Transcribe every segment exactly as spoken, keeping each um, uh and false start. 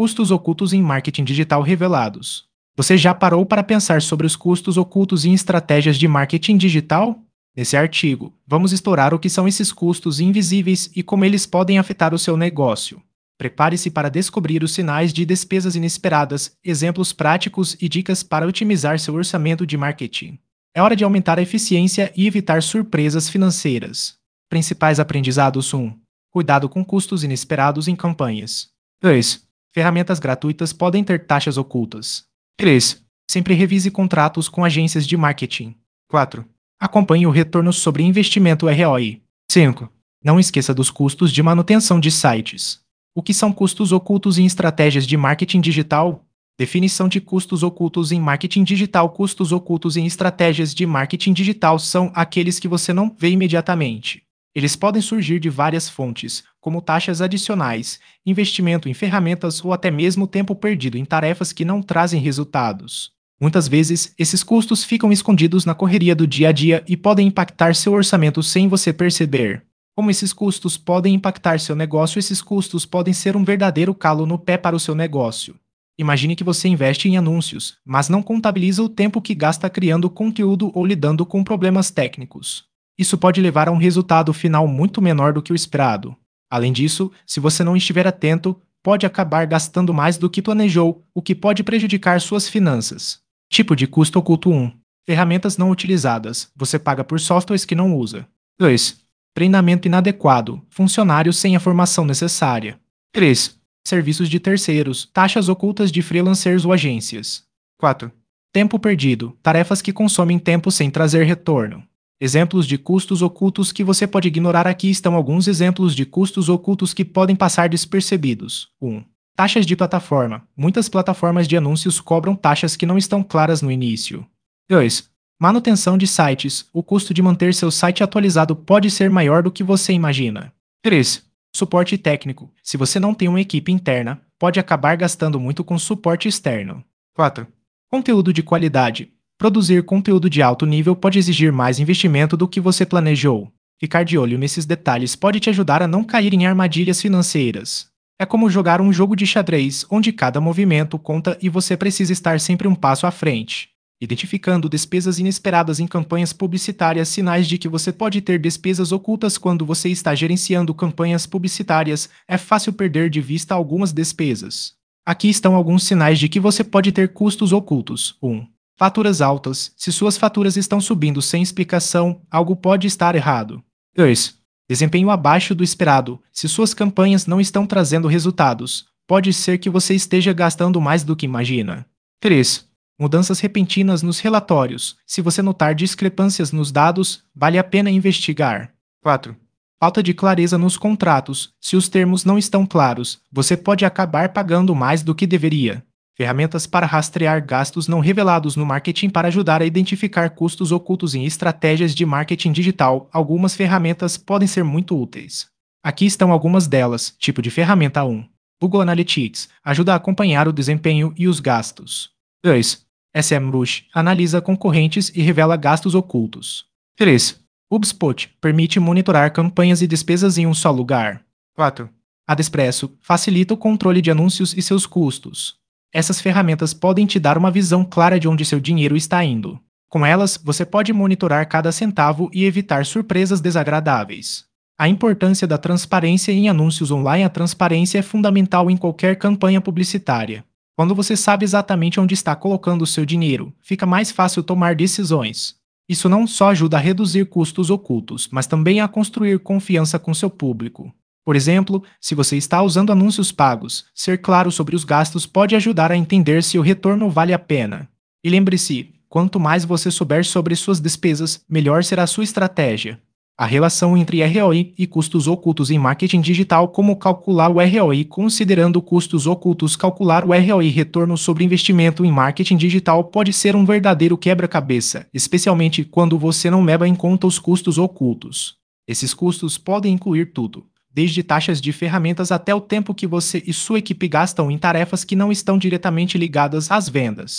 Custos ocultos em marketing digital revelados. Você já parou para pensar sobre os custos ocultos em estratégias de marketing digital? Nesse artigo, vamos explorar o que são esses custos invisíveis e como eles podem afetar o seu negócio. Prepare-se para descobrir os sinais de despesas inesperadas, exemplos práticos e dicas para otimizar seu orçamento de marketing. É hora de aumentar a eficiência e evitar surpresas financeiras. Principais aprendizados: um. Cuidado com custos inesperados em campanhas. dois. Ferramentas gratuitas podem ter taxas ocultas. três. Sempre revise contratos com agências de marketing. quatro. Acompanhe o retorno sobre investimento R O I. cinco. Não esqueça dos custos de manutenção de sites. O que são custos ocultos em estratégias de marketing digital? Definição de custos ocultos em marketing digital. Custos ocultos em estratégias de marketing digital são aqueles que você não vê imediatamente. Eles podem surgir de várias fontes, como taxas adicionais, investimento em ferramentas ou até mesmo tempo perdido em tarefas que não trazem resultados. Muitas vezes, esses custos ficam escondidos na correria do dia a dia e podem impactar seu orçamento sem você perceber. Como esses custos podem impactar seu negócio? Esses custos podem ser um verdadeiro calo no pé para o seu negócio. Imagine que você investe em anúncios, mas não contabiliza o tempo que gasta criando conteúdo ou lidando com problemas técnicos. Isso pode levar a um resultado final muito menor do que o esperado. Além disso, se você não estiver atento, pode acabar gastando mais do que planejou, o que pode prejudicar suas finanças. Tipo de custo oculto: um. Ferramentas não utilizadas. Você paga por softwares que não usa. dois. Treinamento inadequado. Funcionários sem a formação necessária. três. Serviços de terceiros. Taxas ocultas de freelancers ou agências. quatro. Tempo perdido. Tarefas que consomem tempo sem trazer retorno. Exemplos de custos ocultos que você pode ignorar. Aqui estão alguns exemplos de custos ocultos que podem passar despercebidos. um. Taxas de plataforma. Muitas plataformas de anúncios cobram taxas que não estão claras no início. dois. Manutenção de sites. O custo de manter seu site atualizado pode ser maior do que você imagina. três. Suporte técnico. Se você não tem uma equipe interna, pode acabar gastando muito com suporte externo. quatro. Conteúdo de qualidade. Produzir conteúdo de alto nível pode exigir mais investimento do que você planejou. Ficar de olho nesses detalhes pode te ajudar a não cair em armadilhas financeiras. É como jogar um jogo de xadrez, onde cada movimento conta e você precisa estar sempre um passo à frente. Identificando despesas inesperadas em campanhas publicitárias. Sinais de que você pode ter despesas ocultas quando você está gerenciando campanhas publicitárias. É fácil perder de vista algumas despesas. Aqui estão alguns sinais de que você pode ter custos ocultos. um. Faturas altas. Se suas faturas estão subindo sem explicação, algo pode estar errado. dois. Desempenho abaixo do esperado. Se suas campanhas não estão trazendo resultados, pode ser que você esteja gastando mais do que imagina. três. Mudanças repentinas nos relatórios. Se você notar discrepâncias nos dados, vale a pena investigar. quatro. Falta de clareza nos contratos. Se os termos não estão claros, você pode acabar pagando mais do que deveria. Ferramentas para rastrear gastos não revelados no marketing. Para ajudar a identificar custos ocultos em estratégias de marketing digital, algumas ferramentas podem ser muito úteis. Aqui estão algumas delas. Tipo de ferramenta: um. Google Analytics ajuda a acompanhar o desempenho e os gastos. dois. SEMrush analisa concorrentes e revela gastos ocultos. três. HubSpot permite monitorar campanhas e despesas em um só lugar. quatro. Adespresso facilita o controle de anúncios e seus custos. Essas ferramentas podem te dar uma visão clara de onde seu dinheiro está indo. Com elas, você pode monitorar cada centavo e evitar surpresas desagradáveis. A importância da transparência em anúncios online. A transparência é fundamental em qualquer campanha publicitária. Quando você sabe exatamente onde está colocando o seu dinheiro, fica mais fácil tomar decisões. Isso não só ajuda a reduzir custos ocultos, mas também a construir confiança com seu público. Por exemplo, se você está usando anúncios pagos, ser claro sobre os gastos pode ajudar a entender se o retorno vale a pena. E lembre-se, quanto mais você souber sobre suas despesas, melhor será a sua estratégia. A relação entre R O I e custos ocultos em marketing digital. Como calcular o R O I? Considerando custos ocultos, calcular o R O I, retorno sobre investimento em marketing digital, pode ser um verdadeiro quebra-cabeça, especialmente quando você não leva em conta os custos ocultos. Esses custos podem incluir tudo, desde taxas de ferramentas até o tempo que você e sua equipe gastam em tarefas que não estão diretamente ligadas às vendas.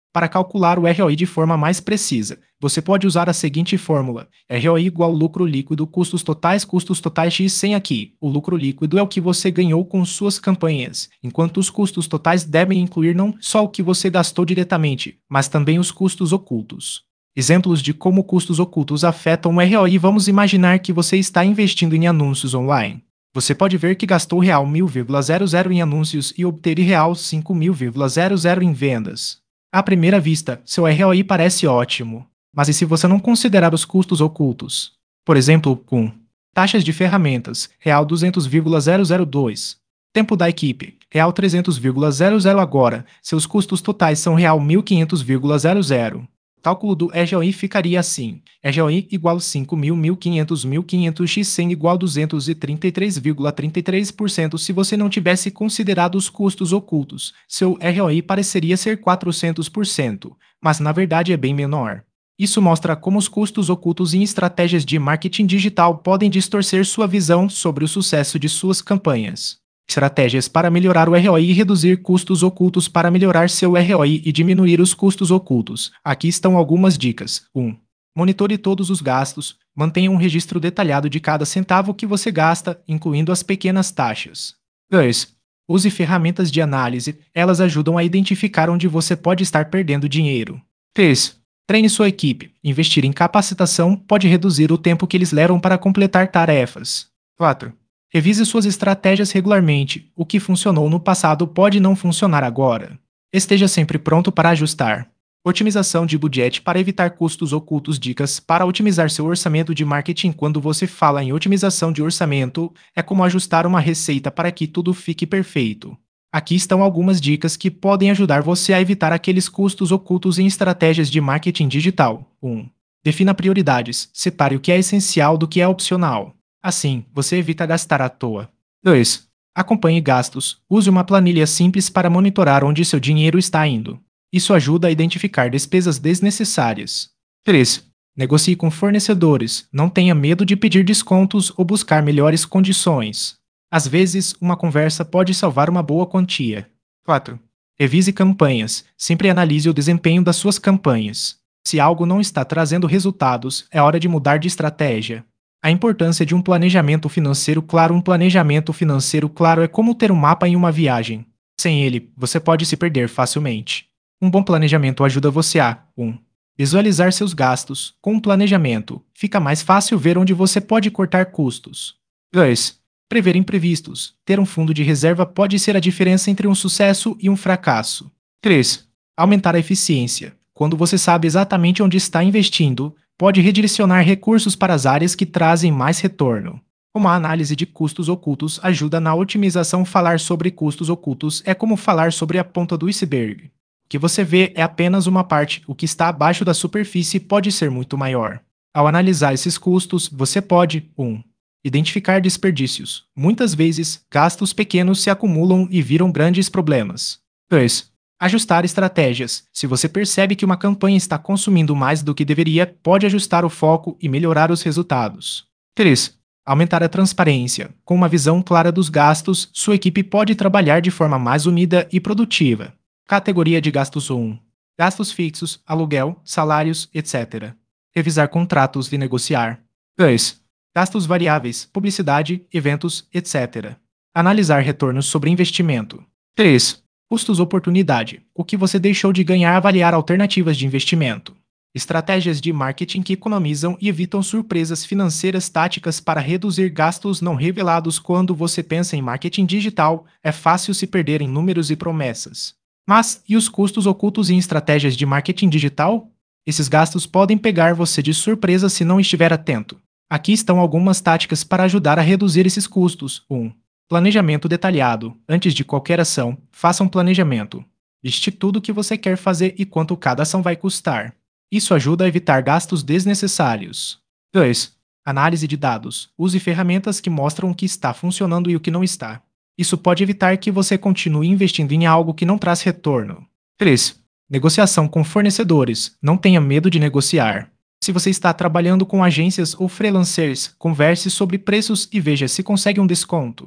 Para calcular o R O I de forma mais precisa, você pode usar a seguinte fórmula: R O I igual lucro líquido, custos totais, custos totais x cem aqui. O lucro líquido é o que você ganhou com suas campanhas, enquanto os custos totais devem incluir não só o que você gastou diretamente, mas também os custos ocultos. Exemplos de como custos ocultos afetam o R O I: vamos imaginar que você está investindo em anúncios online. Você pode ver que gastou real mil vírgula zero zero em anúncios e obter real cinco mil vírgula zero zero em vendas. À primeira vista, seu R O I parece ótimo. Mas e se você não considerar os custos ocultos? Por exemplo, com taxas de ferramentas, real duzentos vírgula zero zero dois. Tempo da equipe, real trezentos vírgula zero zero agora, seus custos totais são real mil e quinhentos vírgula zero zero. O cálculo do R O I ficaria assim: R O I igual cinco mil, mil e quinhentos, mil e quinhentos x cem igual duzentos e trinta e três vírgula trinta e três por cento. Se você não tivesse considerado os custos ocultos, seu R O I pareceria ser quatrocentos por cento, mas na verdade é bem menor. Isso mostra como os custos ocultos em estratégias de marketing digital podem distorcer sua visão sobre o sucesso de suas campanhas. Estratégias para melhorar o R O I e reduzir custos ocultos. Para melhorar seu R O I e diminuir os custos ocultos, aqui estão algumas dicas. um. Monitore todos os gastos. Mantenha um registro detalhado de cada centavo que você gasta, incluindo as pequenas taxas. dois. Use ferramentas de análise. Elas ajudam a identificar onde você pode estar perdendo dinheiro. três. Treine sua equipe. Investir em capacitação pode reduzir o tempo que eles levam para completar tarefas. quatro. Revise suas estratégias regularmente. O que funcionou no passado pode não funcionar agora. Esteja sempre pronto para ajustar. Otimização de budget para evitar custos ocultos. Dicas para otimizar seu orçamento de marketing. Quando você fala em otimização de orçamento, é como ajustar uma receita para que tudo fique perfeito. Aqui estão algumas dicas que podem ajudar você a evitar aqueles custos ocultos em estratégias de marketing digital. um. Defina prioridades. Separe o que é essencial do que é opcional. Assim, você evita gastar à toa. dois. Acompanhe gastos. Use uma planilha simples para monitorar onde seu dinheiro está indo. Isso ajuda a identificar despesas desnecessárias. três. Negocie com fornecedores. Não tenha medo de pedir descontos ou buscar melhores condições. Às vezes, uma conversa pode salvar uma boa quantia. quatro. Revise campanhas. Sempre analise o desempenho das suas campanhas. Se algo não está trazendo resultados, é hora de mudar de estratégia. A importância de um planejamento financeiro claro. Um planejamento financeiro claro é como ter um mapa em uma viagem. Sem ele, você pode se perder facilmente. Um bom planejamento ajuda você a um. Visualizar seus gastos. Com um planejamento, fica mais fácil ver onde você pode cortar custos. dois. Prever imprevistos. Ter um fundo de reserva pode ser a diferença entre um sucesso e um fracasso. três. Aumentar a eficiência. Quando você sabe exatamente onde está investindo, pode redirecionar recursos para as áreas que trazem mais retorno. Uma análise de custos ocultos ajuda na otimização. Falar sobre custos ocultos é como falar sobre a ponta do iceberg. O que você vê é apenas uma parte, o que está abaixo da superfície pode ser muito maior. Ao analisar esses custos, você pode um. Identificar desperdícios. Muitas vezes, gastos pequenos se acumulam e viram grandes problemas. dois. Ajustar estratégias. Se você percebe que uma campanha está consumindo mais do que deveria, pode ajustar o foco e melhorar os resultados. três. Aumentar a transparência. Com uma visão clara dos gastos, sua equipe pode trabalhar de forma mais unida e produtiva. Categoria de gastos um. Gastos fixos, aluguel, salários, etcétera. Revisar contratos e negociar. dois. Gastos variáveis, publicidade, eventos, etcétera. Analisar retornos sobre investimento. três. Custos oportunidade. O que você deixou de ganhar. Avaliar alternativas de investimento. Estratégias de marketing que economizam e evitam surpresas financeiras. Táticas para reduzir gastos não revelados. Quando você pensa em marketing digital, é fácil se perder em números e promessas. Mas, e os custos ocultos em estratégias de marketing digital? Esses gastos podem pegar você de surpresa se não estiver atento. Aqui estão algumas táticas para ajudar a reduzir esses custos. um. Planejamento detalhado. Antes de qualquer ação, faça um planejamento. Liste tudo o que você quer fazer e quanto cada ação vai custar. Isso ajuda a evitar gastos desnecessários. dois. Análise de dados. Use ferramentas que mostram o que está funcionando e o que não está. Isso pode evitar que você continue investindo em algo que não traz retorno. três. Negociação com fornecedores. Não tenha medo de negociar. Se você está trabalhando com agências ou freelancers, converse sobre preços e veja se consegue um desconto.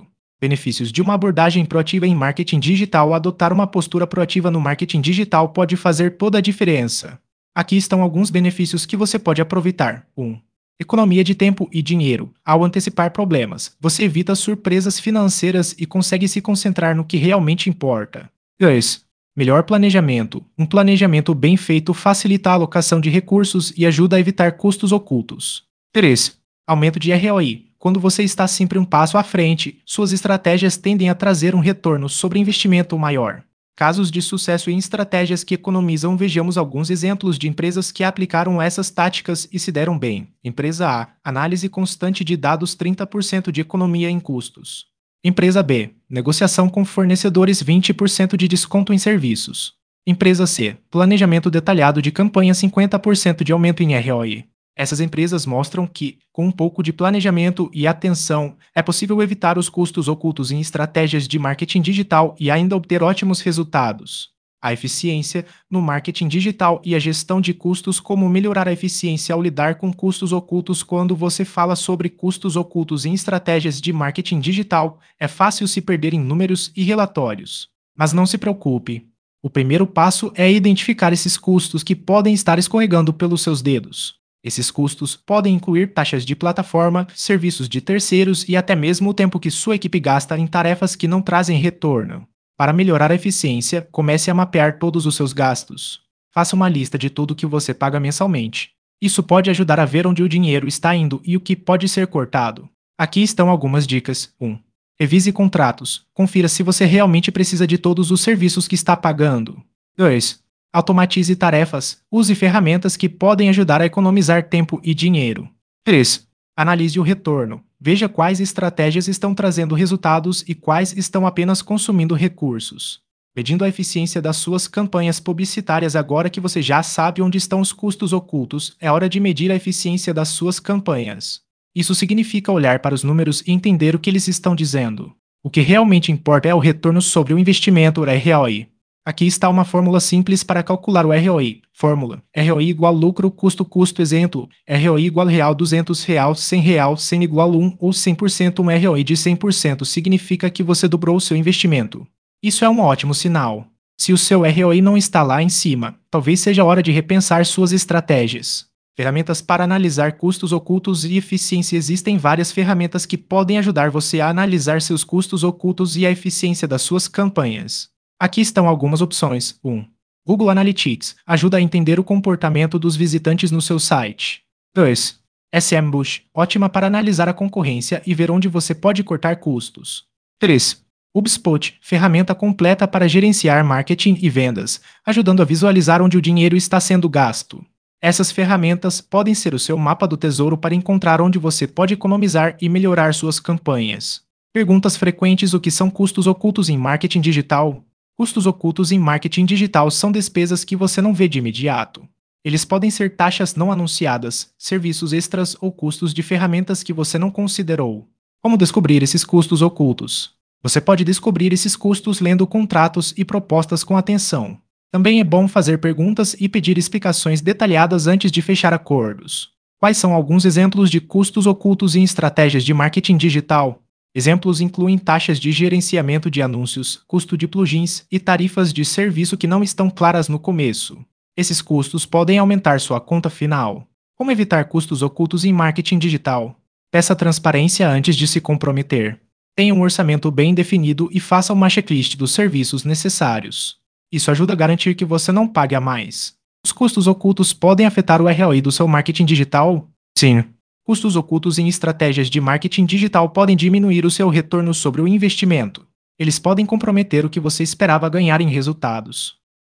Benefícios de uma abordagem proativa em marketing digital. Adotar uma postura proativa no marketing digital pode fazer toda a diferença. Aqui estão alguns benefícios que você pode aproveitar. um. Economia de tempo e dinheiro. Ao antecipar problemas, você evita surpresas financeiras e consegue se concentrar no que realmente importa. dois. Melhor planejamento. Um planejamento bem feito facilita a alocação de recursos e ajuda a evitar custos ocultos. três. Aumento de R O I. Quando você está sempre um passo à frente, suas estratégias tendem a trazer um retorno sobre investimento maior. Casos de sucesso em estratégias que economizam. Vejamos alguns exemplos de empresas que aplicaram essas táticas e se deram bem. Empresa A. Análise constante de dados, trinta por cento de economia em custos. Empresa B. Negociação com fornecedores, vinte por cento de desconto em serviços. Empresa C. Planejamento detalhado de campanha, cinquenta por cento de aumento em R O I. Essas empresas mostram que, com um pouco de planejamento e atenção, é possível evitar os custos ocultos em estratégias de marketing digital e ainda obter ótimos resultados. A eficiência no marketing digital e a gestão de custos. Como melhorar a eficiência ao lidar com custos ocultos? Quando você fala sobre custos ocultos em estratégias de marketing digital, é fácil se perder em números e relatórios. Mas não se preocupe. O primeiro passo é identificar esses custos que podem estar escorregando pelos seus dedos. Esses custos podem incluir taxas de plataforma, serviços de terceiros e até mesmo o tempo que sua equipe gasta em tarefas que não trazem retorno. Para melhorar a eficiência, comece a mapear todos os seus gastos. Faça uma lista de tudo que você paga mensalmente. Isso pode ajudar a ver onde o dinheiro está indo e o que pode ser cortado. Aqui estão algumas dicas. um. Revise contratos. Confira se você realmente precisa de todos os serviços que está pagando. dois. Automatize tarefas. Use ferramentas que podem ajudar a economizar tempo e dinheiro. três. Analise o retorno. Veja quais estratégias estão trazendo resultados e quais estão apenas consumindo recursos. Medindo a eficiência das suas campanhas publicitárias. Agora que você já sabe onde estão os custos ocultos, é hora de medir a eficiência das suas campanhas. Isso significa olhar para os números e entender o que eles estão dizendo. O que realmente importa é o retorno sobre o investimento, R O I. Aqui está uma fórmula simples para calcular o R O I. Fórmula: R O I igual lucro, custo, custo. Exemplo: R O I igual real, duzentos real, cem real, cem igual um ou cem por cento. Um R O I de cem por cento significa que você dobrou o seu investimento. Isso é um ótimo sinal. Se o seu R O I não está lá em cima, talvez seja a hora de repensar suas estratégias. Ferramentas para analisar custos ocultos e eficiência. Existem várias ferramentas que podem ajudar você a analisar seus custos ocultos e a eficiência das suas campanhas. Aqui estão algumas opções. um. Google Analytics ajuda a entender o comportamento dos visitantes no seu site. dois. SEMrush, ótima para analisar a concorrência e ver onde você pode cortar custos. três. HubSpot, ferramenta completa para gerenciar marketing e vendas, ajudando a visualizar onde o dinheiro está sendo gasto. Essas ferramentas podem ser o seu mapa do tesouro para encontrar onde você pode economizar e melhorar suas campanhas. Perguntas frequentes: o que são custos ocultos em marketing digital? Custos ocultos em marketing digital são despesas que você não vê de imediato. Eles podem ser taxas não anunciadas, serviços extras ou custos de ferramentas que você não considerou. Como descobrir esses custos ocultos? Você pode descobrir esses custos lendo contratos e propostas com atenção. Também é bom fazer perguntas e pedir explicações detalhadas antes de fechar acordos. Quais são alguns exemplos de custos ocultos em estratégias de marketing digital? Exemplos incluem taxas de gerenciamento de anúncios, custo de plugins e tarifas de serviço que não estão claras no começo. Esses custos podem aumentar sua conta final. Como evitar custos ocultos em marketing digital? Peça transparência antes de se comprometer. Tenha um orçamento bem definido e faça uma checklist dos serviços necessários. Isso ajuda a garantir que você não pague a mais. Os custos ocultos podem afetar o R O I do seu marketing digital? Sim. Custos ocultos em estratégias de marketing digital podem diminuir o seu retorno sobre o investimento. Eles podem comprometer o que você esperava ganhar em resultados.